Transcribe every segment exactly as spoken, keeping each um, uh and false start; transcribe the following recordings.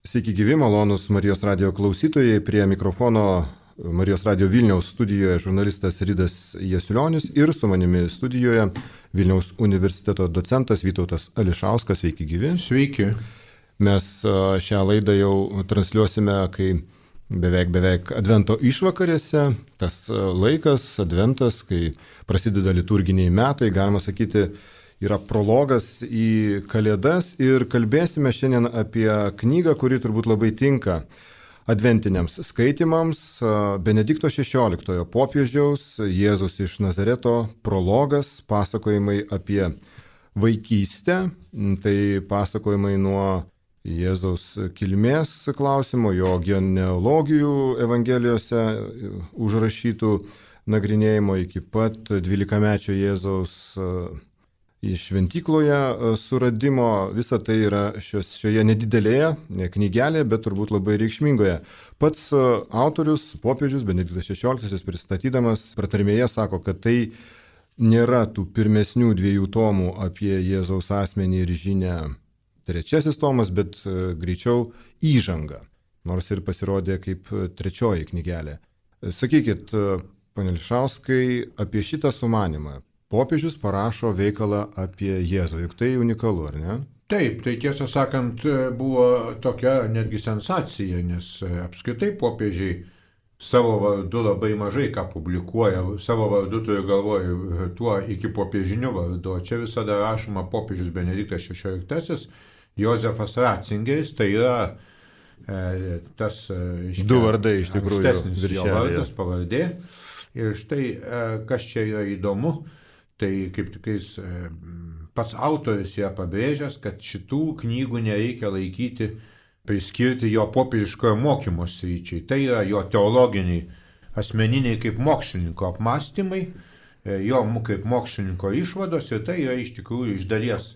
Sveiki gyvi, malonus Marijos radio klausytojai. Prie mikrofono Marijos radio Vilniaus studijoje žurnalistas Ridas Jasiulionis ir su manimi studijoje Vilniaus universiteto docentas Vytautas Ališauskas. Sveiki gyvi. Sveiki. Mes šią laidą jau transliuosime, kai beveik beveik advento išvakarėse. Tas laikas, adventas, kai prasideda liturginiai metai, galima sakyti, yra prologas į Kalėdas ir kalbėsime šiandien apie knygą, kuri turbūt labai tinka adventiniams skaitimams. Benedikto šešioliktojo popiežiaus Jėzus iš Nazareto prologas, pasakojimai apie vaikystę, tai pasakojimai nuo Jėzaus kilmės klausimo, jo genealogijų evangelijose užrašytų nagrinėjimo iki pat dvylikamečio Jėzaus iš šventykloje suradimo. Visa tai yra šios, šioje nedidelėje knygelėje, bet turbūt labai reikšmingoje. Pats autorius, popiežius Benediktas šešioliktasis, pristatydamas pratarmėje sako, kad tai nėra tų pirmesnių dviejų tomų apie Jėzaus asmenį ir žinią trečiasis tomas, bet greičiau įžanga, nors ir pasirodė kaip trečioji knygelė. Sakykit, pane Ališauskai, apie šitą sumanimą. Popiežius parašo veikalą apie Jėzų, juk tai unikalu, ar ne? Taip, tai tiesą sakant buvo tokia netgi sensacija, nes apskritai popiežiai savo vardu labai mažai ką publikuoja. Savo vardu turiu galvoju tuo iki popiežiniu vardu. Čia visada rašoma popiežius Benediktas šešioliktasis, Jozefas Ratzingeris, tai yra e, tas iškia, du vardai iš tikrųjų ankstesnis jo vardas, pavardė. Ir štai e, kas čia yra įdomu, tai kaip tikais e, pats autorius yra pabrėžęs, kad šitų knygų nereikia laikyti, priskirti jo popiežiškojo mokymo sričiai. Tai yra jo teologiniai, asmeniniai kaip mokslininko apmąstymai, e, jo kaip mokslininko išvados, ir tai yra iš tikrųjų iš dalies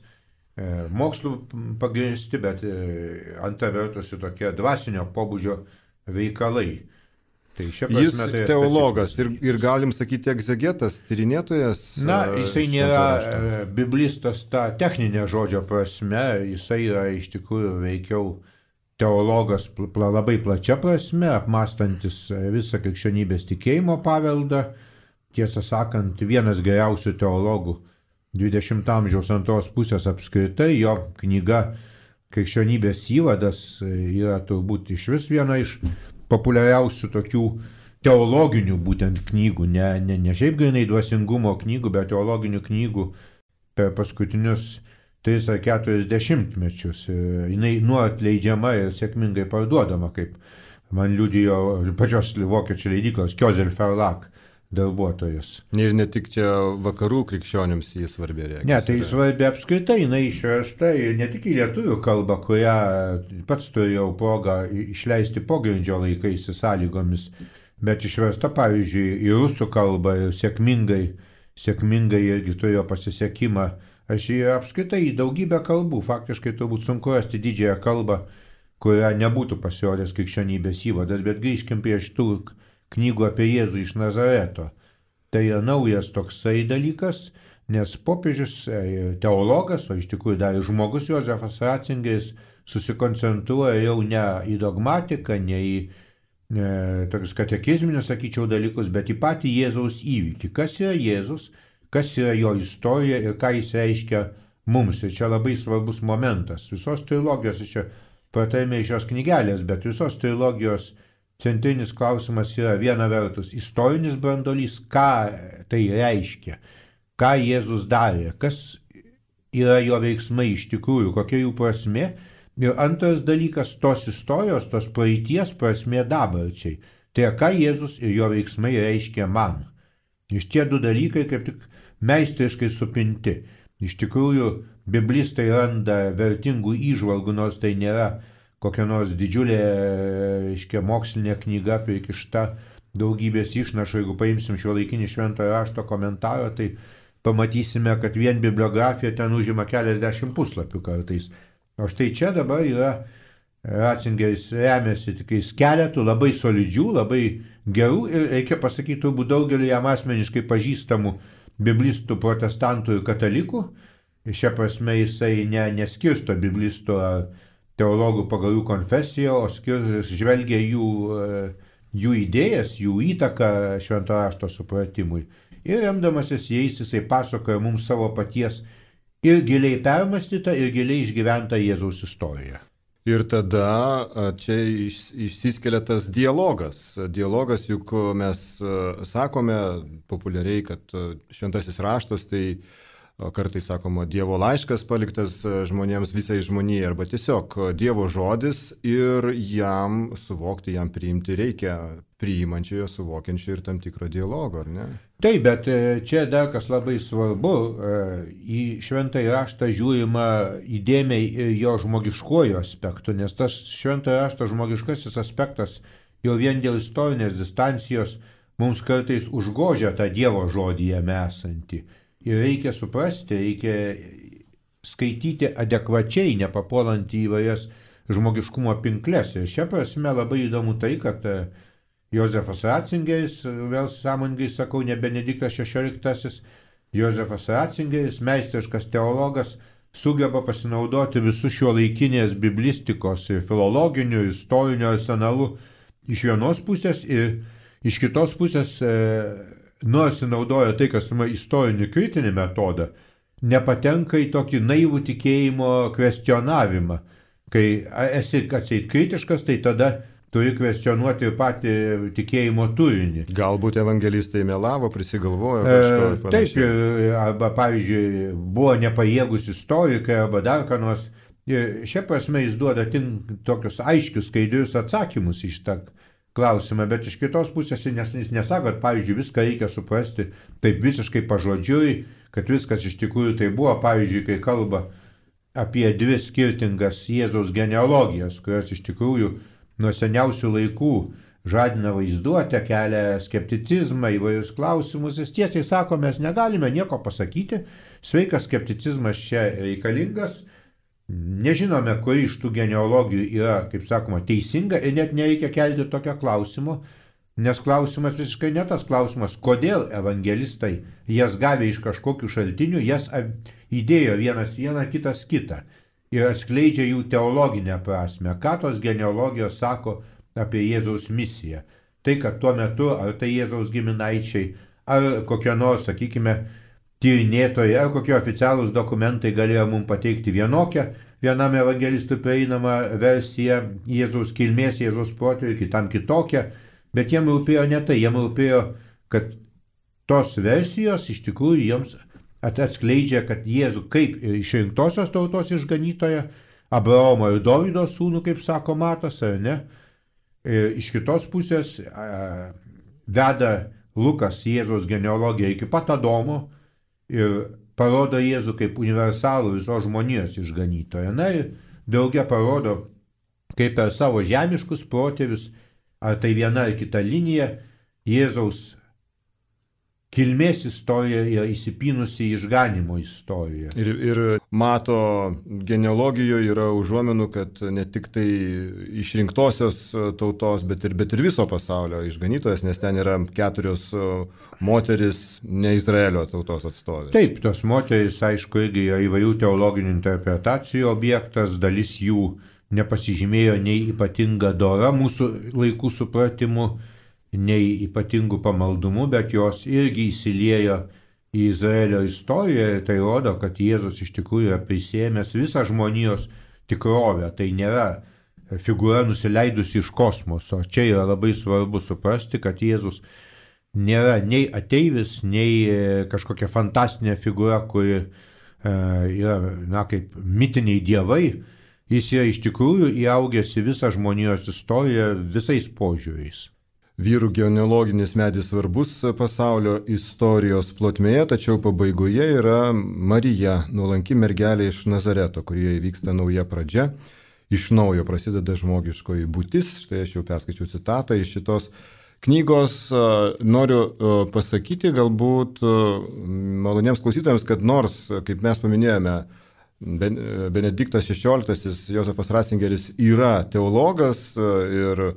mokslų pagrįsti, bet antra vertus ir tokie dvasinio pobūdžio veikalai. Tai prasme, Jis tai teologas ir, ir galim sakyti egzegetas, tyrinėtojas. Na, jisai nėra biblistas ta techninė žodžio prasme, jisai yra iš tikrųjų veikiau teologas pla, labai plačia prasme, apmąstantis visą krikščionybės tikėjimo paveldą. Tiesą sakant, vienas geriausių teologų dvidešimto amžiaus antros pusės apskritai, jo knyga Krikščionybės įvadas yra turbūt iš vis viena iš populiariausių tokių teologinių būtent knygų, ne, ne, ne šiaip grinai dvasingumo knygų, bet teologinių knygų per paskutinius tris ar keturis dešimtmečius. Jinai nuolat leidžiama ir sėkmingai parduodama, kaip man liudijo pačios vokiečių leidyklos Kiozel Verlag darbuotojas. Ir ne tik čia vakarų krikščionims jis svarbi reikia. Ne, tai svarbi apskritai, jinai išversta ne tik į lietuvių kalbą, kurią pats turėjau progą išleisti pogrindžio laikais sąlygomis, bet išversta, pavyzdžiui, į rusų kalbą ir sėkmingai, sėkmingai irgi turėjo pasisekimą. Aš jį apskritai į daugybę kalbų, faktiškai turbūt sunku rasti didžiąją kalbą, kurią nebūtų pasirodęs krikščionybės įvadas, bet grįžkim prie šitų knygų apie Jėzų iš Nazareto. Tai yra naujas toksai dalykas, nes popiežius teologas, o iš tikrųjų dar ir žmogus Jozefas Ratzingeris susikoncentruoja jau ne į dogmatiką, ne į ne, tokius katekizminius, sakyčiau, dalykus, bet į patį Jėzaus įvykį. Kas yra Jėzus, kas yra jo istorija ir ką jis reiškia mums. Ir čia labai svarbus momentas. Visos trilogijos, čia pratarmė iš šios knygelės, bet visos trilogijos centrinis klausimas yra viena vertus istorinis brandolys, ką tai reiškia, ką Jėzus darė, kas yra jo veiksmai iš tikrųjų, kokia jų prasmė. Ir antras dalykas, tos istorijos, tos praeities prasmė dabarčiai. Tai ką Jėzus ir jo veiksmai reiškia man. Iš tie du dalykai kaip tik meistriškai supinti. Iš tikrųjų, biblistai randa vertingų įžvalgų, nors tai nėra kokia nors didžiulė, reiškia, mokslinė knyga prikišta daugybės išnašų. Jeigu paimsim šiuolaikinį šventojo rašto komentarą, tai pamatysime, kad vien bibliografija ten užima keliasdešimt puslapių kartais. O štai čia dabar yra Ratzingeris remiasi tikais keletų labai solidžių, labai gerų ir reikia pasakyti turbūt daugeliu jam asmeniškai pažįstamų biblistų, protestantų ir katalikų. Šia prasme jisai ne, neskirsto biblistų ar teologų pagal jų konfesiją, o skir, žvelgia jų, jų idėjas, jų įtaką švento rašto supratimui. Ir remdamasis jais jisai pasakoja mums savo paties ir giliai permastytą, ir giliai išgyventą Jėzaus istoriją. Ir tada čia išsiskelia tas dialogas. Dialogas, juk mes sakome populiariai, kad šventasis raštas tai kartais sakoma Dievo laiškas paliktas žmonėms, visai žmonijai, arba tiesiog Dievo žodis ir jam suvokti, jam priimti reikia priimančiojo, suvokiančio ir tam tikro dialogo, ar ne? Taip, bet čia dar kas labai svarbu, į šventąjį raštą žiūrima įdėmiai jo žmogiškuoju aspektu, nes tas šventojo rašto žmogiškasis aspektas jau vien dėl istorinės distancijos mums kartais užgožia tą Dievo žodį jame esantį. Ir reikia suprasti, reikia skaityti adekvačiai, nepapuolant į įvairias žmogiškumo pinkles. Ir šia prasme labai įdomu tai, kad Jozefas Ratzingeris, vėl sąmoningai sakau, ne Benediktas šešioliktasis, Jozefas Ratzingeris, meistriškas teologas, sugeba pasinaudoti visų šio laikinės biblistikos ir filologinių, istorinių arsenalų iš vienos pusės ir iš kitos pusės e, nors naudoja tai, kas tuma istorinį kritinį metodą, nepatenka į tokį naivų tikėjimo kvestionavimą. Kai esi atseit kritiškas, tai tada turi kvestionuoti ir patį tikėjimo turinį. Galbūt evangelistai melavo, prisigalvojo kažko. E, taip, arba pavyzdžiui, buvo nepajėgus istorikai, arba dar ką nors. Ir šia prasme jis duoda tink tokius aiškius, skaidrius atsakymus iš tą klausimą, bet iš kitos pusės jis nesako, kad, pavyzdžiui, viską reikia suprasti taip visiškai pažodžiui, kad viskas iš tikrųjų tai buvo, pavyzdžiui, kai kalba apie dvi skirtingas Jėzaus genealogijas, kurios iš tikrųjų nuo seniausių laikų žadina vaizduotę, kelia skepticizmą, įvairius klausimus. Jis tiesiai sako, mes negalime nieko pasakyti, sveikas skepticizmas čia reikalingas. Nežinome, kuri iš tų genealogijų yra, kaip sakoma, teisinga ir net nereikia kelti tokio klausimo, nes klausimas visiškai ne tas klausimas, kodėl evangelistai jas gavę iš kažkokių šaltinių, jas įdėjo vienas vieną, kitas kitą ir atskleidžia jų teologinę prasme, ką tos genealogijos sako apie Jėzaus misiją. Tai, kad tuo metu ar tai Jėzaus giminaičiai, ar kokie nors, sakykime, tyrinėtojai ar kokie oficialūs dokumentai galėjo mums pateikti vienokią, vienam evangelistui prieinamą versiją Jėzaus kilmės, Jėzaus protėvių, kitam kitokią, bet jiem rūpėjo ne tai, jiem rūpėjo, kad tos versijos iš tikrųjų jiems atskleidžia, kad Jėzų kaip išrinktosios tautos išganytoja, Abraomo ir Dovydo sūnų, kaip sako Matas, ar ne, ir iš kitos pusės a, veda Lukas Jėzaus genealogiją iki pat Adomo, ir parodo Jėzų kaip universalų visos žmonijos išganytoją. Na ir drauge parodo, kaip per savo žemiškus protėvius, ar tai viena ar kita linija, Jėzaus kilmės istorija yra įsipynusi į išganimo istoriją. Ir, ir mato genealogijoje yra užuomenų, kad ne tik tai išrinktosios tautos, bet ir, bet ir viso pasaulio išganytojas, nes ten yra keturios moteris ne Izraelio tautos atstovės. Taip, tos moteris, aišku, irgi yra įvairių teologinių interpretacijų objektas, dalis jų nepasižymėjo nei ypatinga dora mūsų laikų supratimu, nei ypatingų pamaldumų, bet jos irgi įsiliejo į Izraelio istoriją ir tai rodo, kad Jėzus iš tikrųjų yra prisėmęs visą žmonijos tikrovę. Tai nėra figūra nusileidusi iš kosmoso. Čia yra labai svarbu suprasti, kad Jėzus nėra nei ateivis, nei kažkokia fantastinė figūra, kuri e, yra, na, kaip mitiniai dievai. Jis yra iš tikrųjų įaugęs į visą žmonijos istoriją visais požiūriais. Vyrų genealoginis medis svarbus pasaulio istorijos plotmėje, tačiau pabaigoje yra Marija, nuolanki mergelė iš Nazareto, kurioje įvyksta nauja pradžia. Iš naujo prasideda žmogiškoji būtis. Štai aš jau perskaičiau citatą iš šitos knygos. Noriu pasakyti galbūt maloniems klausytojams, kad nors, kaip mes paminėjome, Benediktas šešioliktasis Jozefas Ratzingeris yra teologas ir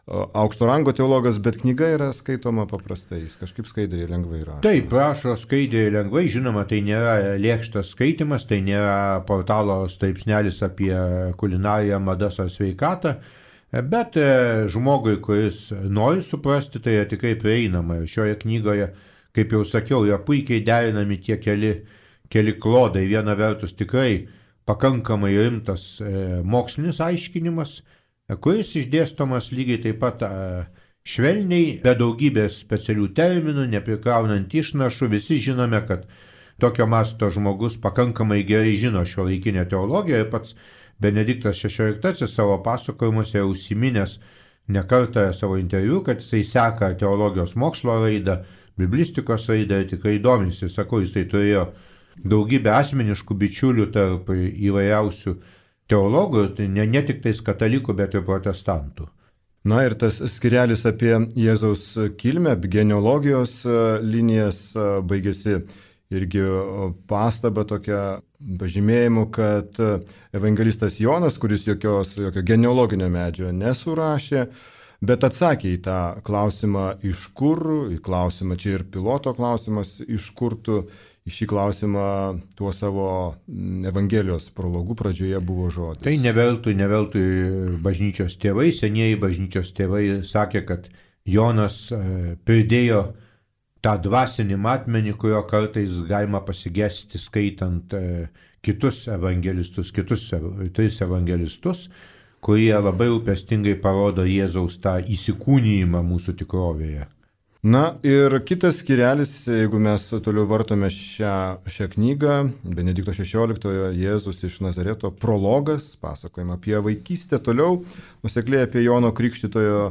aukšto rango teologas, bet knyga yra skaitoma paprastai, jis kažkaip skaidriai lengvai rašo. Taip, rašo skaidriai lengvai, žinoma, tai nėra lėkštas skaitimas, tai nėra portalo straipsnelis apie kulinariją, madas ar sveikatą, bet žmogui, kuris nori suprasti, tai yra tikrai prieinama. Ir šioje knygoje, kaip jau sakiau, yra puikiai derinami tie keli, keli klodai. Viena vertus tikrai pakankamai rimtas mokslinis aiškinimas, kuris išdėstomas lygiai taip pat švelniai, be daugybės specialių terminų, neprikraunant išnašų. Visi žinome, kad tokio masto žmogus pakankamai gerai žino šiuolaikinę teologiją ir pats Benediktas šešioliktasis savo pasakojimuose užsiminęs ne kartą savo interviu, kad jisai seka teologijos mokslo raidą, biblistikos raidą ir tikrai domisi. Sakau, jisai turėjo daugybę asmeniškų bičiulių tarp įvairiausių teologų, tai ne, ne tik tais katalikų, bet ir protestantų. Na ir tas skirelis apie Jėzaus kilmę, genealogijos linijas baigėsi irgi pastaba tokia pažymėjimu, kad evangelistas Jonas, kuris jokios, jokio genealoginio medžio nesurašė, bet atsakė į tą klausimą iš kur, į klausimą, čia ir piloto klausimas, iš kur tu, į šį klausimą tuo savo Evangelijos prologų pradžioje buvo žodis. Tai neveltui, neveltui bažnyčios tėvai, senieji bažnyčios tėvai sakė, kad Jonas pridėjo tą dvasinį matmenį, kurio kartais galima pasigesti skaitant kitus evangelistus, kitus tris evangelistus, kurie labai rūpestingai parodo Jėzaus tą įsikūnijimą mūsų tikrovėje. Na ir kitas skirelis, jeigu mes toliau vartome šią, šią knygą, Benedikto šešioliktojo Jėzus iš Nazareto prologas, pasakojama apie vaikystę, toliau nusekliai apie Jono Krikštytojo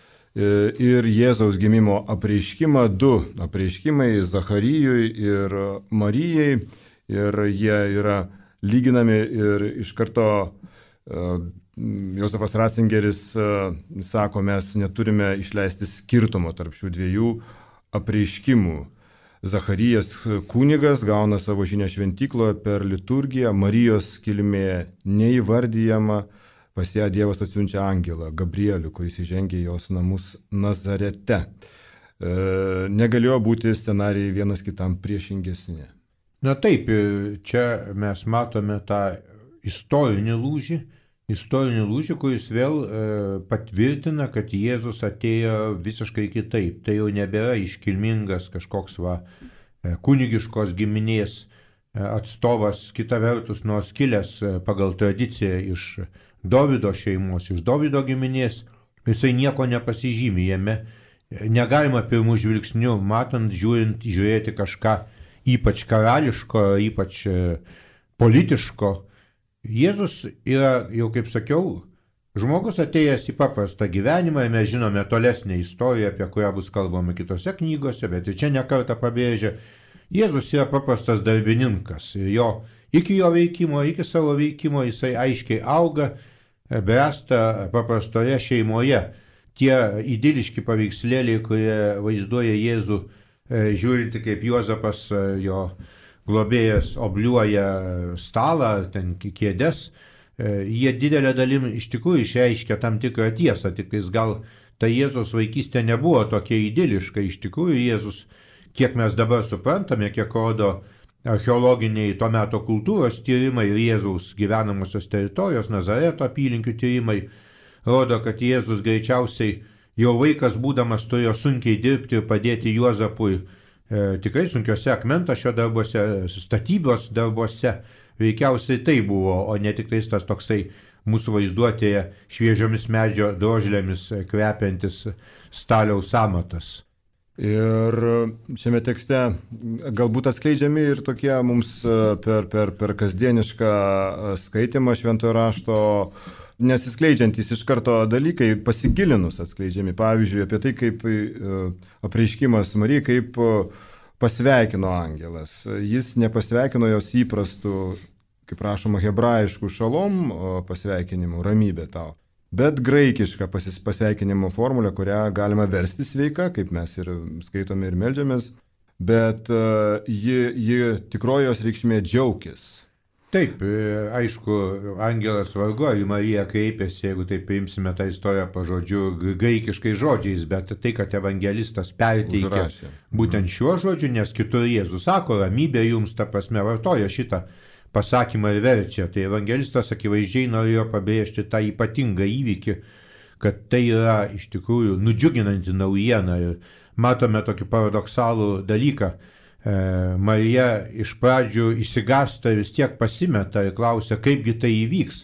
ir Jėzaus gimimo apreiškimą, du apreiškimai Zacharijui ir Marijai, ir jie yra lyginami ir iš karto Josefas Ratzingeris sako, mes neturime išleisti skirtumo tarp šių dviejų apreiškimų. Zacharijas kunigas gauna savo žinią šventykloje per liturgiją, Marijos kilmė neįvardyjama, pas ją Dievas atsiunčia angelą, Gabrielių, kuris įžengė į jos namus Nazarete. E, negalėjo būti scenarijai vienas kitam priešingesni. Na taip, čia mes matome tą istorinį lūžį, istorinį lūžį, kuris vėl e, patvirtina, kad Jėzus atėjo visiškai kitaip. Tai jau nebėra iškilmingas kažkoks va, e, kunigiškos giminės e, atstovas, kita vertus, nors kilęs e, pagal tradiciją iš Dovydo šeimos, iš Dovydo giminės, jisai nieko nepasižymi jame. Negalima pirmų žvilgsnių, matant, žiūrint, žiūrėti kažką ypač karališko, ypač e, politiško. Jėzus yra, jau kaip sakiau, žmogus atėjęs į paprastą gyvenimą, ir mes žinome tolesnę istoriją, apie kurią bus kalbama kitose knygose, bet ir čia nekartą pabrėžia, Jėzus yra paprastas darbininkas ir jo, iki jo veikimo, iki savo veikimo jisai aiškiai auga, bręsta paprastoje šeimoje. Tie idiliški paveikslėliai, kurie vaizduoja Jėzų, žiūrinti kaip Juozapas, jo globėjas obliuoja stalą, ten kėdes, jie didelę dalim iš tikrųjų išreiškia tam tikrą tiesą, tik jis gal ta Jėzus vaikystė nebuvo tokia idiliška. Iš tikrųjų Jėzus, kiek mes dabar suprantame, kiek rodo archeologiniai to meto kultūros tyrimai ir Jėzaus gyvenamosios teritorijos, Nazareto apylinkių tyrimai, rodo, kad Jėzus greičiausiai jau vaikas būdamas turėjo sunkiai dirbti ir padėti Juozapui E, tikrai sunkiuose akmentašio darbuose, statybos darbuose, veikiausiai tai buvo, o ne tik tais tas toksai mūsų vaizduotėje šviežiomis medžio drožlėmis kvepiantis staliaus amatas. Ir šiame tekste galbūt atskleidžiami ir tokie mums per, per, per kasdienišką skaitimą šventojo rašto nesiskleidžiantys iš karto dalykai, pasigilinus atskleidžiami. Pavyzdžiui, apie tai, kaip apreiškimas Marijai, kaip pasveikino angelas. Jis nepasveikino jos įprastų, kaip rašoma, hebrajiškų šalom pasveikinimu, ramybė tau, bet graikišką pasveikinimo formulę, kurią galima versti sveika, kaip mes ir skaitome ir meldžiamės, bet ji, ji tikrojos reikšmė džiaukis. Taip, aišku, angelas vargu ar į Mariją kreipėsi, jeigu taip paimsime tą istoriją pažodžiu, graikiškai žodžiais, bet tai, kad evangelistas perteikė Užrašė. būtent šiuo žodžiu, nes kitur Jėzus sako, ramybė jums, ta prasme, vartoja šitą pasakymą ir verčia. Tai evangelistas akivaizdžiai norėjo pabrėžti tą ypatingą įvykį, kad tai yra iš tikrųjų nudžiuginanti naujiena. Ir matome tokį paradoksalų dalyką. Marija iš pradžių išsigąsta ir vis tiek pasimeta ir klausia, kaipgi tai įvyks.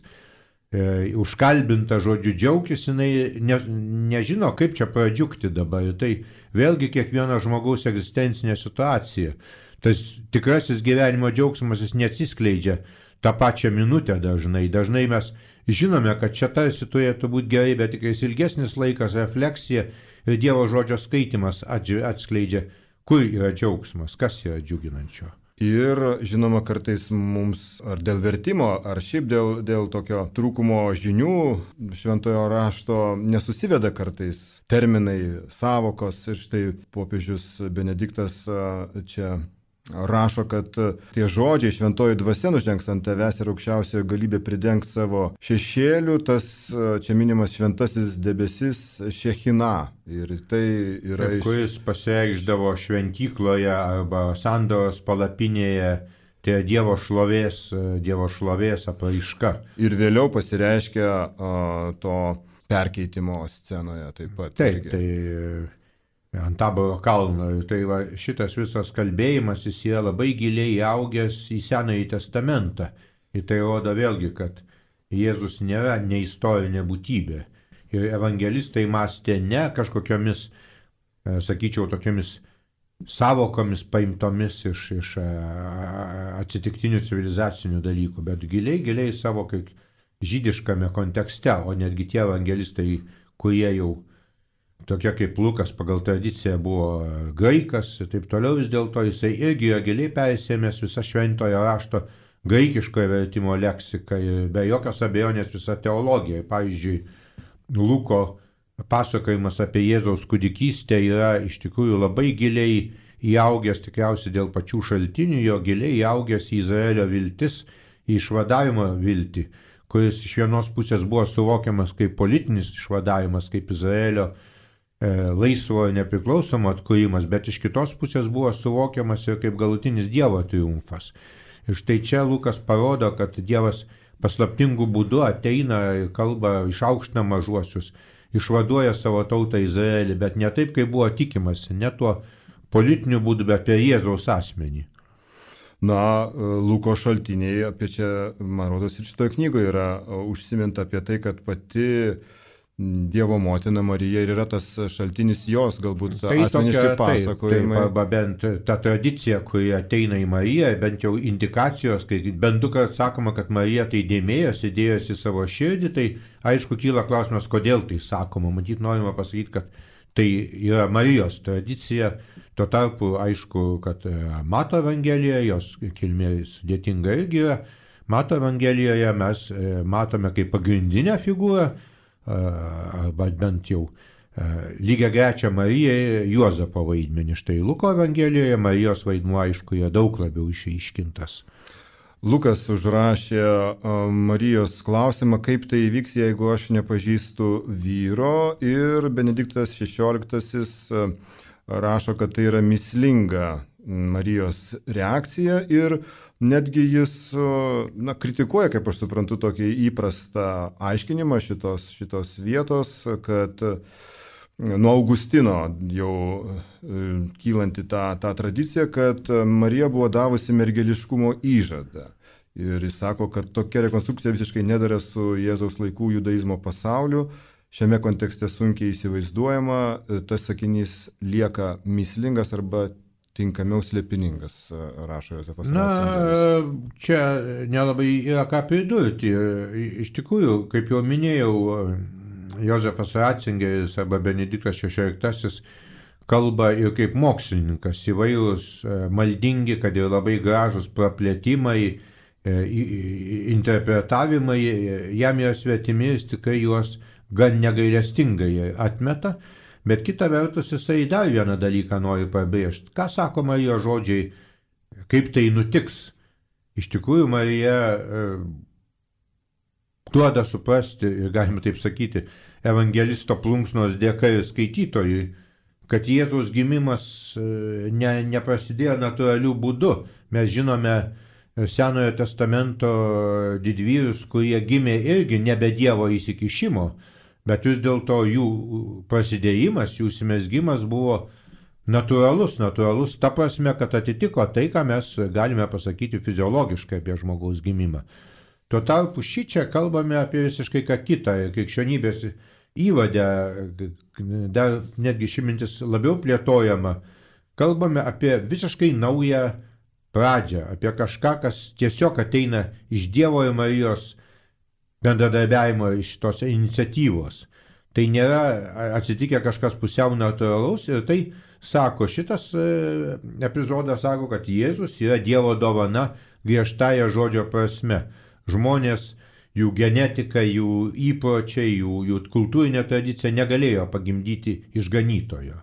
Užkalbinta žodžiu džiaugtis, jinai ne, nežino, kaip čia pradžiugti dabar. Ir tai vėlgi kiekvieno žmogaus egzistencinė situacija. Tas tikrasis gyvenimo džiaugsmas jis neatsiskleidžia tą pačią minutę dažnai. Dažnai mes žinome, kad čia tarsi turėtų būti gerai, bet tikrai ilgesnis laikas, refleksija ir Dievo žodžio skaitimas atskleidžia, kur yra džiaugsmas, kas yra džiuginančio. Ir žinoma, kartais mums ar dėl vertimo, ar šiaip dėl, dėl tokio trūkumo žinių šventojo rašto nesusiveda kartais terminai, savokos. Ir štai popiežius Benediktas čia rašo, kad tie žodžiai šventoji dvasia nužengs ant tavęs ir aukščiausioji galybė pridengs savo šešėlių, tas čia minimas šventasis debesis Šechina. Ir tai yra iš... kuris pasireikšdavo šventykloje arba sandoros palapinėje, tai Dievo šlovės, Dievo šlovės apraiška. Ir vėliau pasireiškia uh, to perkeitimo scenoje taip pat. Taip, irgi. Tai... ant Taboro kalno. Tai va, šitas visas kalbėjimas jis yra labai giliai įaugęs į Senąjį testamentą. Ir tai rodo vėlgi, kad Jėzus nėra neistorinė būtybė. Ir evangelistai mąstė ne kažkokiomis, sakyčiau, tokiamis savokomis paimtomis iš, iš atsitiktinių civilizacinių dalykų, bet giliai, giliai savo kaip žydiškame kontekste, o netgi tie evangelistai, kurie jau tokia kaip Lukas pagal tradiciją buvo graikas ir taip toliau, vis dėlto jisai irgi yra giliai persėmęs visą šventojo rašto graikiškojo vertimo leksiką ir be jokios abejonės visą teologiją. Pavyzdžiui, Luko pasakojimas apie Jėzaus kūdikystę yra iš tikrųjų labai giliai įaugęs, tikriausiai dėl pačių šaltinių, jo giliai įaugęs į Izraelio viltis, į išvadavimo viltį, kuris iš vienos pusės buvo suvokiamas kaip politinis išvadavimas, kaip Izraelio laisvo ir nepriklausomo atkūrimas, bet iš kitos pusės buvo suvokiamas ir kaip galutinis Dievo triumfas. Ir štai čia Lukas parodo, kad Dievas paslaptingų būdų ateina ir kalba, išaukština mažuosius, išvaduoja savo tautą Izraelį, bet ne taip, kaip buvo tikimasi, ne tuo politiniu būdu, bet per Jėzaus asmenį. Na, Luko šaltiniai apie čia, man rodos, ir šitoje knygoje yra užsiminta apie tai, kad pati Dievo motina Marija ir yra tas šaltinis jos, galbūt tai asmeniškai pasakojimai. Taip, arba bent ta tradicija, kuri ateina į Mariją, bent jau indikacijos, kai bent du kart sakoma, kad Marija tai dėmėjosi, dėjosi savo širdį, tai aišku kyla klausimas, kodėl tai sakoma. Matyt, norima pasakyti, kad tai yra Marijos tradicija. Tuo tarpu, aišku, kad Mato Evangelijoje, jos kilmė sudėtinga irgi yra, Mato Evangelijoje mes matome kaip pagrindinę figūrą, arba bent jau lygiai grečia Marijai Juozapo vaidmenį. Štai Luko Evangelijoje Marijos vaidmuo aišku yra daug labiau išryškintas. Lukas užrašė Marijos klausimą, kaip tai įvyks, jeigu aš nepažįstu vyro, ir Benediktas šešioliktasis rašo, kad tai yra mįslinga Marijos reakcija ir netgi jis na, kritikuoja, kaip aš suprantu, tokį įprastą aiškinimą šitos, šitos vietos, kad nuo Augustino jau kylanti tą, tą tradiciją, kad Marija buvo davusi mergeliškumo įžadą. Ir jis sako, kad tokia rekonstrukcija visiškai nedara su Jėzaus laikų judaizmo pasauliu. Šiame kontekste sunkiai įsivaizduojama, tas sakinys lieka mįslingas arba tinkamiau slėpiningas, rašo Jozefas Ratzingeris. Na, čia nelabai yra ką pridurti. Iš tikrųjų, kaip jau minėjau, Jozefas Ratzingeris arba Benediktas šešioliktasis kalba ir kaip mokslininkas, įvairūs maldingi, kad ir labai gražus praplėtimai, interpretavimai, jam yra svetimi ir tikrai juos gan negailestingai atmeta. Bet kita vertus jisai dar vieną dalyką nori pabrėžti. Ką sako Marijos žodžiai, kaip tai nutiks? iš tikrųjų Marija duoda suprasti, ir galime taip sakyti, evangelisto plunksnos dėka ir skaitytojui, kad Jėzaus gimimas ne, neprasidėjo natūraliu būdu. Mes žinome Senojo testamento didvyrius, kurie gimė irgi nebe Dievo įsikišimo, bet vis dėlto jų prasidėjimas, jų įsimezgimas buvo natūralus, natūralus ta prasme, kad atitiko tai, ką mes galime pasakyti fiziologiškai apie žmogaus gimimą. Tuo tarpu šį čia kalbame apie visiškai ką kitą. Krikščionybės įvadę, dar netgi ši mintis labiau plėtojama, kalbame apie visiškai naują pradžią, apie kažką, kas tiesiog ateina iš Dievo ir Marijos bendradarbiavimo, iš tos iniciatyvos. Tai nėra atsitikę kažkas pusiau natūralaus ir tai sako, šitas epizodas sako, kad Jėzus yra Dievo dovana griežtąja žodžio prasme. Žmonės, jų genetika, jų įpročiai, jų, jų kultūrinė tradicija negalėjo pagimdyti išganytojo.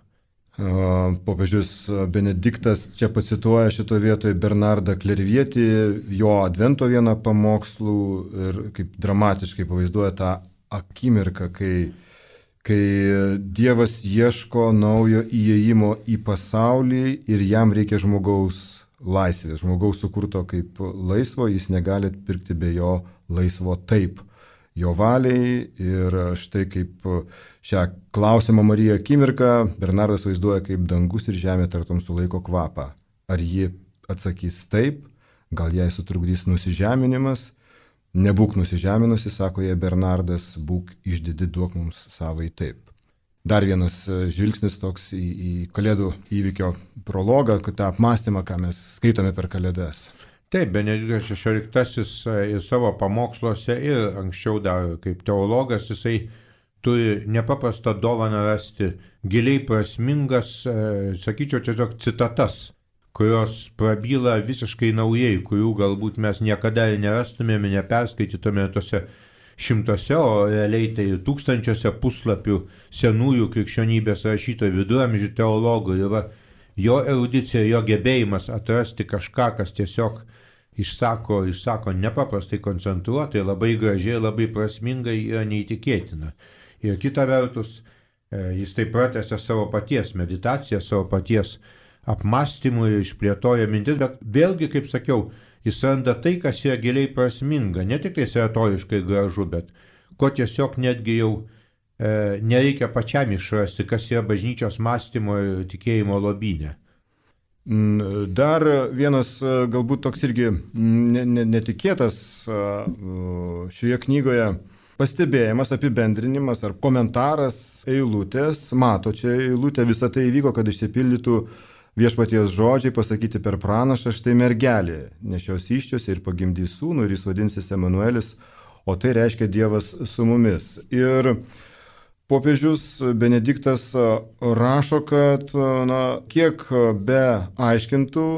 Popiežius Benediktas čia pacituoja šito vietoje Bernardą Klervietį, jo advento vieną pamokslų ir kaip dramatiškai pavaizduoja tą akimirką, kai, kai Dievas ieško naujo įėjimo į pasaulį ir jam reikia žmogaus laisvės, žmogaus sukurto kaip laisvo, jis negali pirkti be jo laisvo taip, jo valiai. Ir štai kaip šią klausimą Mariją akimirką Bernardas vaizduoja, kaip dangus ir žemė tartum sulaiko kvapą. Ar ji atsakys taip, gal jai sutrukdys nusižeminimas? Nebūk nusižeminusi, sako jai Bernardas, būk išdidi, duok mums savai taip. Dar vienas žvilgsnis toks į, į Kalėdų įvykio prologą, tą apmąstymą, ką mes skaitome per Kalėdas. Taip, Benediktas šešioliktasis ir savo pamoksluose ir anksčiau dar kaip teologas, jisai turi nepaprastą dovaną rasti giliai prasmingas, sakyčiau, tiesiog citatas, kurios prabyla visiškai naujai, kurių galbūt mes niekada nerastumėme, neperskaitytume tose šimtuose, o realiai tai tūkstančiuose puslapių senųjų krikščionybės rašytojų, viduramžių teologų. Ir va, jo erudicija, jo gebėjimas atrasti kažką, kas tiesiog išsako, išsako nepaprastai koncentruotai, labai gražiai, labai prasmingai, yra neįtikėtina. Ir kita vertus, jis taip pratęsia savo paties meditaciją, savo paties apmąstymų ir išplėtoja mintis, bet vėlgi, kaip sakiau, jis randa tai, kas yra giliai prasminga, ne tik tai retoriškai gražu, bet ko tiesiog netgi jau e, nereikia pačiam išrasti, kas yra bažnyčios mąstymo ir tikėjimo lobyne. Dar vienas galbūt toks irgi netikėtas šioje knygoje pastebėjimas, apibendrinimas ar komentaras eilutės. Mato čia eilutė, visą tai įvyko, kad išsipildytų viešpaties žodžiai pasakyti per pranašą, štai mergelė nešios įsčiose ir pagimdys sūnų ir jis vadinsis Emanuelis, o tai reiškia Dievas su mumis. Ir popiežius Benediktas rašo, kad na, kiek be aiškintų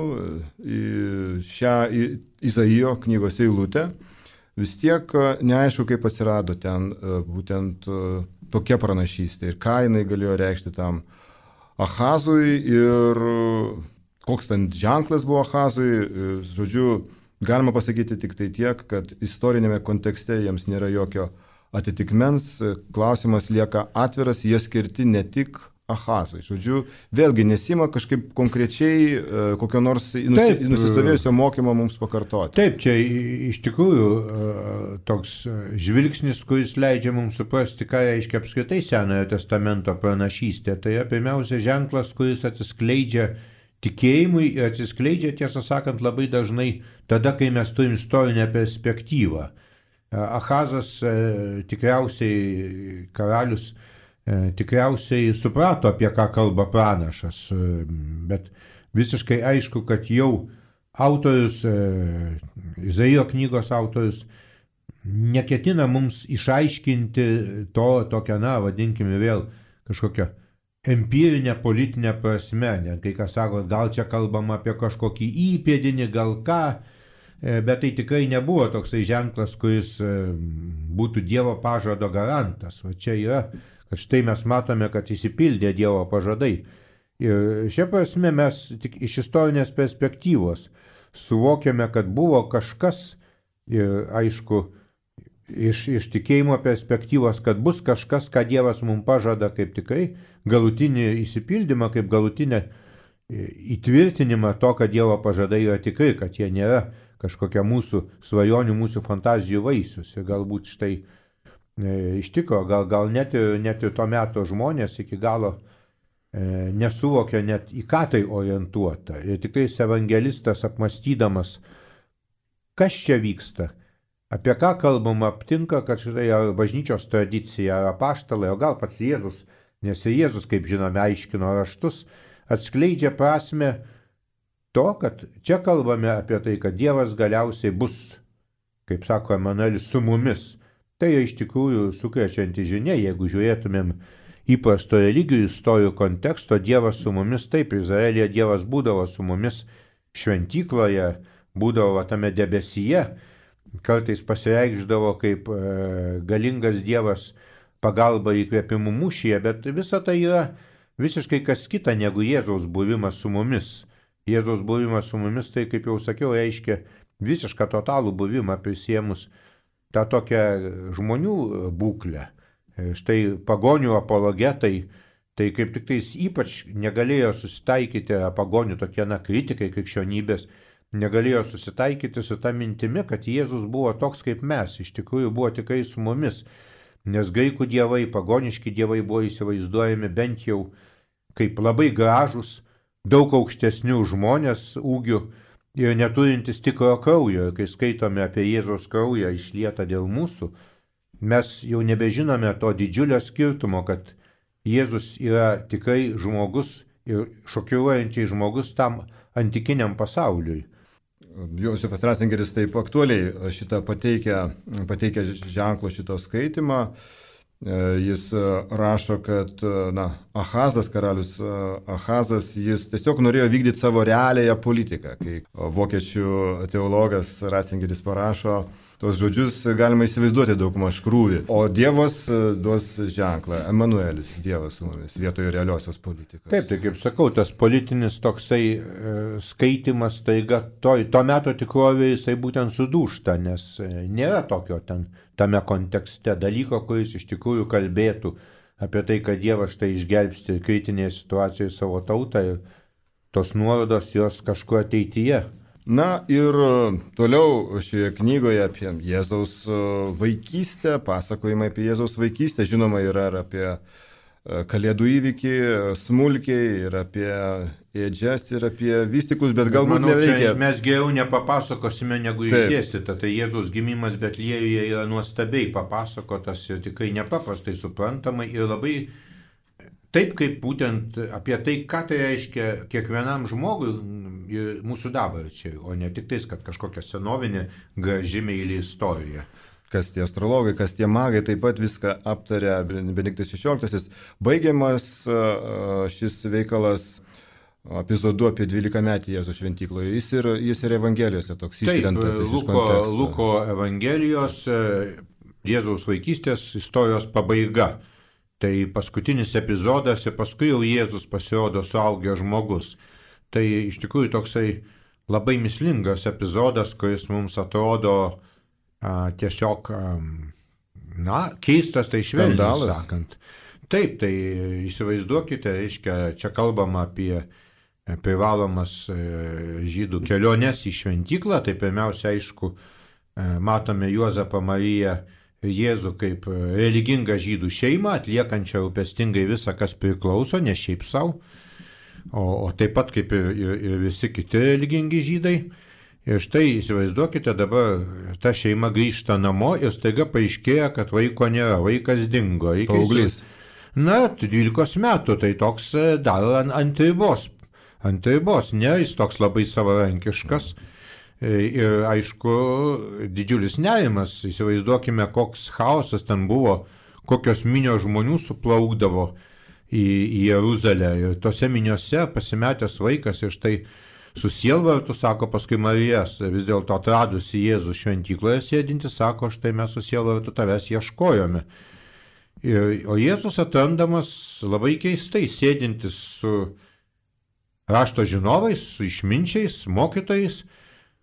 šią Izaijo knygos eilutę, vis tiek neaišku, kaip atsirado ten būtent tokia pranašystė ir ką jinai galėjo reikšti tam Ahazui ir koks ten ženklas buvo Ahazui. Žodžiu, galima pasakyti tik tai tiek, kad istorinėme kontekste jiems nėra jokio atitikmens, klausimas lieka atviras, jie skirti ne tik Ahazui. Žodžiu, vėlgi nesima kažkaip konkrečiai kokio nors nusi, nusistovėjusio mokymo mums pakartoti. Taip, čia iš tikrųjų toks žvilgsnis, kuris leidžia mums suprasti, ką reiškia apskritai Senojo testamento pranašystė. Tai yra pirmiausia ženklas, kuris atsiskleidžia tikėjimui ir atsiskleidžia, tiesą sakant, labai dažnai tada, kai mes turim istorinę perspektyvą. Ahazas tikriausiai karalius tikriausiai suprato, apie ką kalba pranašas, bet visiškai aišku, kad jau autorius, Izaijo knygos autorius, neketina mums išaiškinti to tokią, na, vadinkime vėl, kažkokią empirinę politinę prasme, net kai kas sako, gal čia kalbama apie kažkokį įpėdinį, gal ką, bet tai tikrai nebuvo toksai ženklas, kuris būtų Dievo pažado garantas. O čia yra, kad štai mes matome, kad įsipildė Dievo pažadai. Ir šia prasme mes tik iš istorinės perspektyvos suvokiame, kad buvo kažkas, ir aišku, iš, iš tikėjimo perspektyvos, kad bus kažkas, ką Dievas mums pažada kaip tikrai galutinį įsipildymą, kaip galutinę įtvirtinimą to, kad Dievo pažadai yra tikrai, kad jie nėra kažkokia mūsų svajonių, mūsų fantazijų vaisius. Ir galbūt štai e, iš tikro, gal, gal net, ir, net ir to meto žmonės iki galo e, nesuvokia net į ką tai orientuota. Ir tikrai evangelistas apmastydamas, kas čia vyksta, apie ką kalbama, aptinka, kad štai ar bažnyčios tradicija, ar apaštalai, o gal pats Jėzus, nes ir Jėzus, kaip žinome, aiškino raštus, atskleidžia prasme to, kad čia kalbame apie tai, kad Dievas galiausiai bus, kaip sako Emanuelis, su mumis. Tai iš tikrųjų sukrečianti žinia, jeigu žiūrėtumėm įprasto religijų istorijų konteksto, Dievas su mumis, taip, Izraelija Dievas būdavo su mumis šventykloje, būdavo tame debesyje, kartais pasireikšdavo kaip e, galingas Dievas pagalba įkvėpimų mūšyje, bet visa tai yra visiškai kas kita negu Jėzaus buvimas su mumis. Jėzaus buvimas su mumis, tai kaip jau sakiau, reiškia visišką totalų buvimą prisėmus tą tokią žmonių būklę. Štai pagonių apologetai, tai kaip tik tais ypač negalėjo susitaikyti, pagonių tokie, na, kritikai krikščionybės, negalėjo susitaikyti su ta mintimi, kad Jėzus buvo toks kaip mes, iš tikrųjų buvo tikrai su mumis, nes graikų dievai, pagoniški dievai buvo įsivaizduojami bent jau kaip labai gražus, daug aukštesnių žmonės ūgių ir neturintis tikro kraujo. Ir kai skaitome apie Jėzaus kraują išlietą dėl mūsų, mes jau nebežinome to didžiulio skirtumo, kad Jėzus yra tikrai žmogus ir šokiruojančiai žmogus tam antikiniam pasauliui. Josifas Ratzingeris taip aktualiai šitą pateikia, pateikia ženklų šito skaitimą. Jis rašo, kad na, Ahazas, karalius Ahazas, jis tiesiog norėjo vykdyti savo realiąją politiką. Kai vokiečių teologas Ratzingeris parašo, tos žodžius galima įsivaizduoti daugmaž krūvį. O Dievas duos ženklą, Emanuelis, Dievas su mumis, vietoje realiosios politikos. Taip, tai kaip sakau, tas politinis toksai e, skaitimas, taiga, to, to meto tikrovė jisai būtent sudūšta, nes nėra tokio ten tame kontekste dalyko, kuris iš tikrųjų kalbėtų apie tai, kad Dievas štai išgelbsti kritinėje situacijoje savo tautą ir tos nuorodos jos kažkur ateityje. Na ir toliau šioje knygoje apie Jėzaus vaikystę, pasakojimai apie Jėzaus vaikystę, žinoma, yra ir apie Kalėdų įvykį, smulkiai, ir apie ėdžias, ir apie vystiklus, bet galbūt Manau, nereikia. Mes geriau nepapasakosime negu išdėstyta. Tai Jėzaus gimimas Betliejuje yra nuostabiai papasakotas ir tikrai nepaprastai suprantamai ir labai taip, kaip būtent apie tai, ką tai reiškia kiekvienam žmogui ir mūsų dabarčiai, o ne tik tais, kad kažkokia senovinė graži meili istorija. Kas tie astrologai, kas tie magai, taip pat viską aptarė Benediktas šešioliktasis. Baigiamas šis veikalas epizodu apie dvylikametį Jėzų šventykloje. Jis ir, jis ir Evangelijose toks iškrentas iš konteksto. Luko Evangelijos Jėzaus vaikystės istorijos pabaiga. Tai paskutinis epizodas ir paskui jau Jėzus pasirodo suaugęs žmogus. Tai iš tikrųjų toksai labai mislingas epizodas, kuris mums atrodo a, tiesiog, a, na, keistas, tai švelniai sakant. Taip, tai įsivaizduokite, reiškia, čia kalbama apie privalomas žydų keliones į šventyklą, tai pirmiausia, aišku, matome Juozapą Mariją Jėzų kaip religingą žydų šeimą, atliekančią rūpestingai visą, kas priklauso, ne šiaip savo, o, o taip pat kaip ir, ir, ir visi kiti religingi žydai. Ir štai įsivaizduokite, dabar ta šeima grįžta namo ir staiga paaiškėja, kad vaiko nėra, vaikas dingo. Paauglys. Na, dvylikos metų, tai toks dar ant ribos, ant ribos, ne, jis toks labai savarankiškas. Ir aišku, didžiulis nerimas, įsivaizduokime, koks chaosas ten buvo, kokios minios žmonių suplaukdavo į, į Jeruzalę. Ir tose miniose pasimetęs vaikas ir štai su sielvartu, sako paskui Marijas, vis dėlto atradusi Jėzų šventykloje sėdinti, sako, štai mes su sielvartu tavęs ieškojome. Ir, o Jėzus atrandamas labai keistai, sėdintis su rašto žinovais, su išminčiais, mokytojais,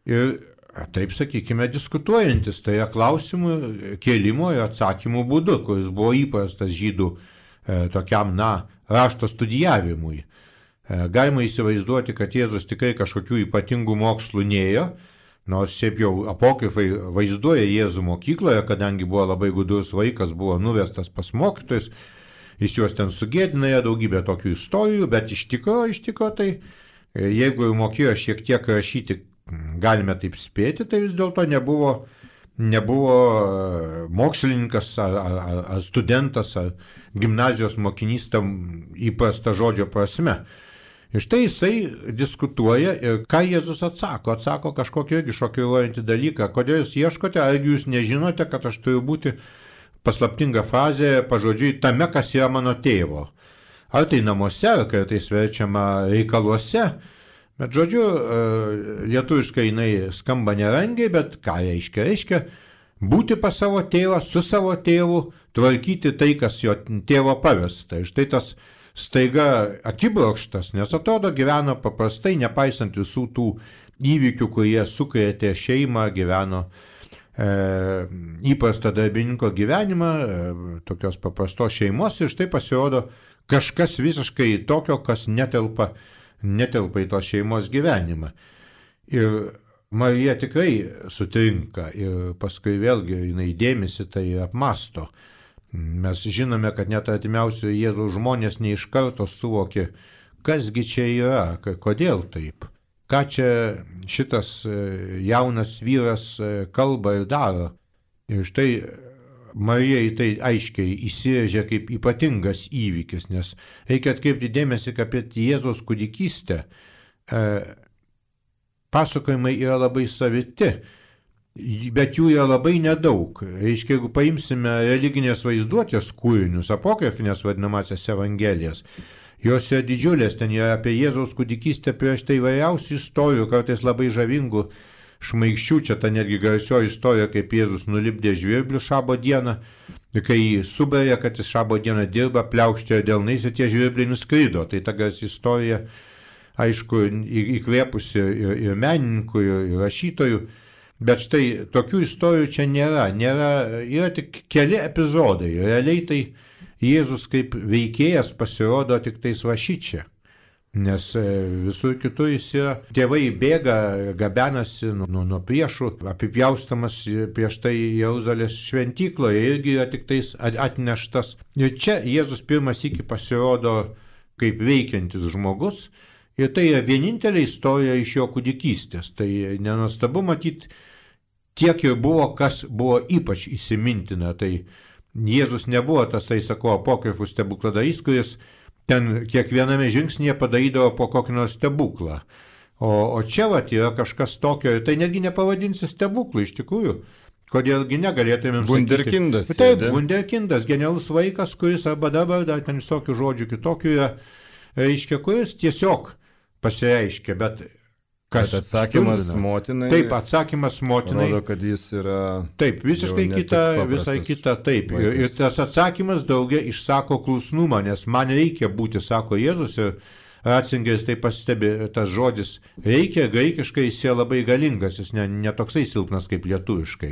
ir taip, sakykime, diskutuojantis, tai yra klausimų kėlimo ir atsakymų būdu, kuris buvo įprastas žydų e, tokiam, na, rašto studijavimui. E, galima įsivaizduoti, kad Jėzus tikrai kažkokių ypatingų mokslų nėjo, nors šiaip jau apokrifai vaizduoja Jėzų mokykloje, kadangi buvo labai gudrus vaikas, buvo nuvestas pas mokytojus, jis juos ten sugėdinėjo, daugybė tokių istorijų, bet iš tikro, iš tikro tai, jeigu mokėjo šiek tiek rašyti, galime taip spėti, tai vis dėlto nebuvo, nebuvo mokslininkas ar, ar, ar studentas ar gimnazijos mokinys tam įprasta žodžio prasme. Ir štai jisai diskutuoja ir ką Jėzus atsako, atsako kažkokį irgi šokiruojantį dalyką, kodėl jūs ieškote, argi jūs nežinote, kad aš turiu būti paslaptinga frazė pažodžiui tame, kas yra mano tėvo. Ar tai namuose, ar kartais verčiama reikaluose, bet žodžiu, lietuviškai jinai skamba nerangiai, bet ką reiškia? Reiškia būti pas savo tėvą, su savo tėvu, tvarkyti tai, kas jo tėvo pavesta. Ir štai tas staiga akibrokštas, nes atrodo gyveno paprastai, nepaisant visų tų įvykių, kurie sukrėtė šeimą, gyveno e, įprastą darbininko gyvenimą, e, tokios paprastos šeimos ir štai pasirodo kažkas visiškai tokio, kas netelpa, netelpa į tos šeimos gyvenimą. Ir Marija tikrai sutrinka ir paskui vėlgi jinai dėmesį tai apmasto. Mes žinome, kad net artimiausių Jėzaus žmonės ne iš karto suvokė, kasgi čia yra, kodėl taip, ką čia šitas jaunas vyras kalba ir daro. Ir štai Marija į tai aiškiai įsirėžė kaip ypatingas įvykis, nes reikia atkreipti dėmesį, kad apie Jėzaus kūdikystę e, pasakojimai yra labai saviti. Bet jų yra labai nedaug. Reiškia, jeigu paimsime religinės vaizduotės kūrinius, apokrifinės vadinamasias evangelijas, jos yra didžiulės, ten yra apie Jėzaus kūdikystę prieš tai įvairiausių istorijų, kartais labai žavingų, šmaikščių, čia ta netgi garsioji istorija, kaip Jėzus nulipdė žvirblių šabo dieną, kai jį subarė, kad jis šabo dieną dirba, pliaukštėjo delnais ir tie žvirbliai nuskrido. Tai ta garsi istorija, aišku, įkvėpusi ir, ir menininkų, ir, ir rašytojų. Bet štai tokių istorijų čia nėra, nėra, yra tik keli epizodai, realiai tai Jėzus kaip veikėjas pasirodo tik tais va šičia, nes visur kitur jis yra, tėvai bėga, gabenasi nuo, nuo priešų, apipjaustamas prieš tai Jeruzalės šventykloje, irgi yra tik tais atneštas. Ir čia Jėzus pirmas iki pasirodo kaip veikiantis žmogus, ir tai yra vienintelė istorija iš jo kūdikystės, tai nenuostabu matyti, tiek ir buvo, kas buvo ypač įsimintina. Tai Jėzus nebuvo tas, tai sakau, apokrifų stebukladarys, kuris ten kiekviename žingsnėje padarydavo po kokį nors stebuklą. O, o čia vat yra kažkas tokio, ir tai netgi nepavadinsi stebuklų iš tikrųjų. Kodėlgi negalėtumėm sakyti. Wunderkindas. Taip, wunderkindas, genialus vaikas, kuris arba dabar dar ten visokių žodžių kitokių yra, reiškia, kuris tiesiog pasireiškia, bet kas bet atsakymas stundina. Motinai. Taip, atsakymas motinai. Rodo, kad jis yra. Taip, visiškai kita, visai kita, taip. Ir, ir tas atsakymas daugia išsako klusnumą, nes man reikia būti, sako Jėzus, ir Ratzingeris tai pastebi, tas žodis reikia, graikiškai jis yra labai galingas, jis ne, ne toksai silpnas kaip lietuviškai.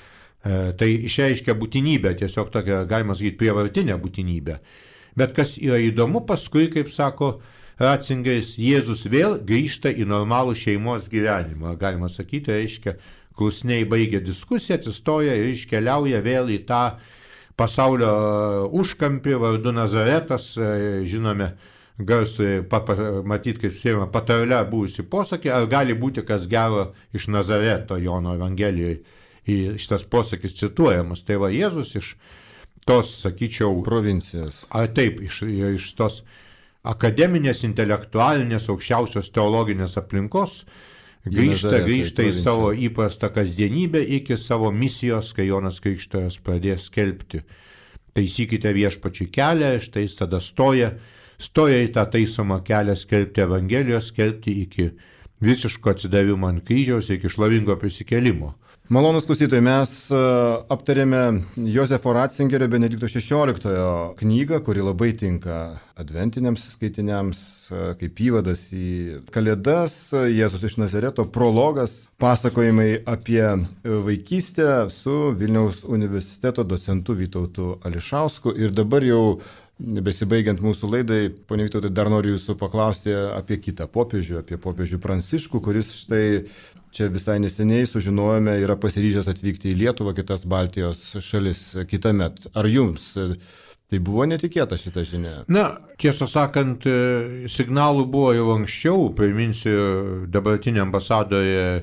E, tai išreiškia būtinybę, tiesiog tokia, galima sakyti, prievartinė būtinybė. Bet kas yra įdomu, paskui, kaip sako Ratzingeris, Jėzus vėl grįžta į normalų šeimos gyvenimą. Galima sakyti, reiškia, klusniai baigia diskusiją, atsistoja ir iškeliauja vėl į tą pasaulio užkampį vardu Nazaretas, žinome, garsui matyti, kaip sėma, patarle buvusi posakį, ar gali būti kas gero iš Nazareto Jono Evangelijoje. Šitas posakis cituojamas. Tai va Jėzus iš tos, sakyčiau, provincijos. Ar taip, iš, iš tos akademinės, intelektualinės, aukščiausios teologinės aplinkos grįžta, grįžta į savo įprastą kasdienybę iki savo misijos, kai Jonas Krikštytojas pradės skelbti. Taisykite viešpačiui kelią, štai jis tada stoja, stoja į tą taisomą kelią skelbti Evangelijos, skelbti iki visiško atsidavimo ant kryžiaus, iki šlovingo prisikėlimo. Malonus klausytojai, mes aptarėme Jozefo Ratzingerio Benedikto šešioliktojo knygą, kuri labai tinka adventiniams skaitiniams, kaip įvadas į Kalėdas, Jėzus iš Nazareto, prologas, pasakojimai apie vaikystę su Vilniaus universiteto docentu Vytautu Ališausku. Ir dabar jau besibaigiant mūsų laidai, ponia Vytautai, dar noriu jūsų paklausti apie kitą popiežių, apie popiežių Pranciškų, kuris štai čia visai neseniai sužinojome, yra pasiryžęs atvykti į Lietuvą, kitas Baltijos šalis kitąmet. Ar jums tai buvo netikėta šita žinia? Na, tiesą sakant, signalų buvo jau anksčiau. Priminsiu, dabartinė ambasadorė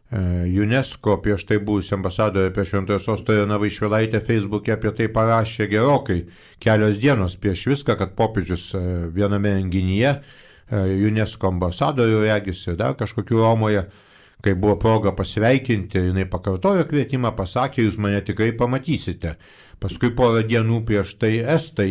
UNESCO, prieš tai buvusi ambasadorė prie Šventojo Sosto Irena Vaišvilaitė Facebook'e apie tai parašė gerokai, kelios dienos prieš viską, kad popiežius viename renginyje, UNESCO ambasadorių regis ir dar kažkokiu Romoje, kai buvo proga pasveikinti, jinai pakartojo kvietimą, pasakė, jūs mane tikrai pamatysite. Paskui porą dienų prieš tai estai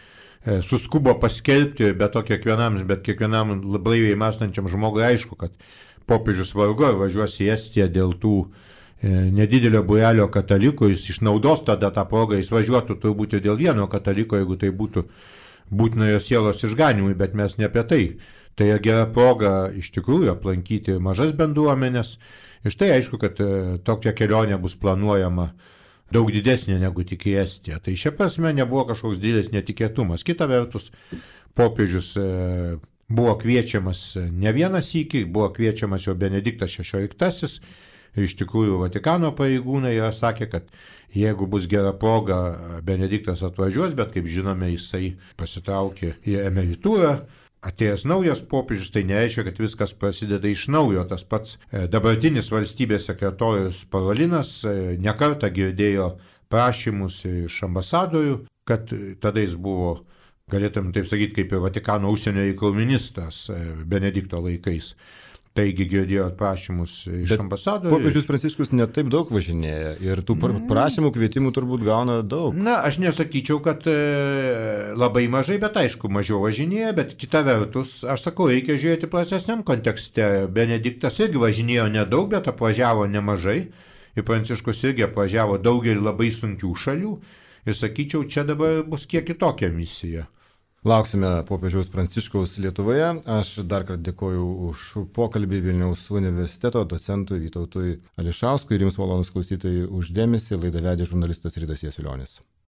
suskubo paskelbti, bet to kiekvienam, bet kiekvienam blaiviai mąstančiam žmogui aišku, kad popiežius vargu ar važiuos į Estiją dėl tų e, nedidelio būrelio katalikų, jis išnaudos tada tą progą, jis važiuotų turbūt ir dėl vieno kataliko, jeigu tai būtų būtinojo sielos išganimui, bet mes ne apie tai. Tai gera proga iš tikrųjų aplankyti mažas bendruomenės. Ir štai aišku, kad e, tokia kelionė bus planuojama daug didesnė negu tik į Estiją. Tai šia prasme nebuvo kažkoks didelis netikėtumas. Kita vertus, popiežius e, buvo kviečiamas ne vieną sykį, buvo kviečiamas jau Benediktas šešioliktasis ir iš tikrųjų Vatikano pareigūnai yra sakę, kad jeigu bus gera proga, Benediktas atvažiuos, bet kaip žinome, jisai pasitraukė į emeritūrą. Atėjęs naujas popiežius, tai nereiškia, kad viskas prasideda iš naujo. Tas pats dabartinis valstybės sekretorius Parolinas nekartą girdėjo prašymus iš ambasadorių, kad tada jis buvo, galėtum taip sakyti, kaip ir Vatikano užsienio reikalų ministras Benedikto laikais. Taigi girdėjo prašymus iš ambasadorių. Popiežius Pranciškus netaip daug važinėja ir tų prašymų, kvietimų turbūt gauna daug. Na, aš nesakyčiau, kad e, labai mažai, bet aišku, mažiau važinėja, bet kita vertus, aš sakau, reikia žiūrėti platesniam kontekste. Benediktas irgi važinėjo nedaug, bet apvažiavo nemažai. Ir Pranciškus irgi apvažiavo daugelį labai sunkių šalių. Ir sakyčiau, čia dabar bus kiek kitokia misija. Lauksime popiežiaus Pranciškaus Lietuvoje. Aš dar kartą dėkoju už pokalbį Vilniaus universiteto docentui Vytautui Ališauskui ir jums, malonūs klausytojai, už dėmesį. Laidą vedė žurnalistas Rydas Jasiulionis.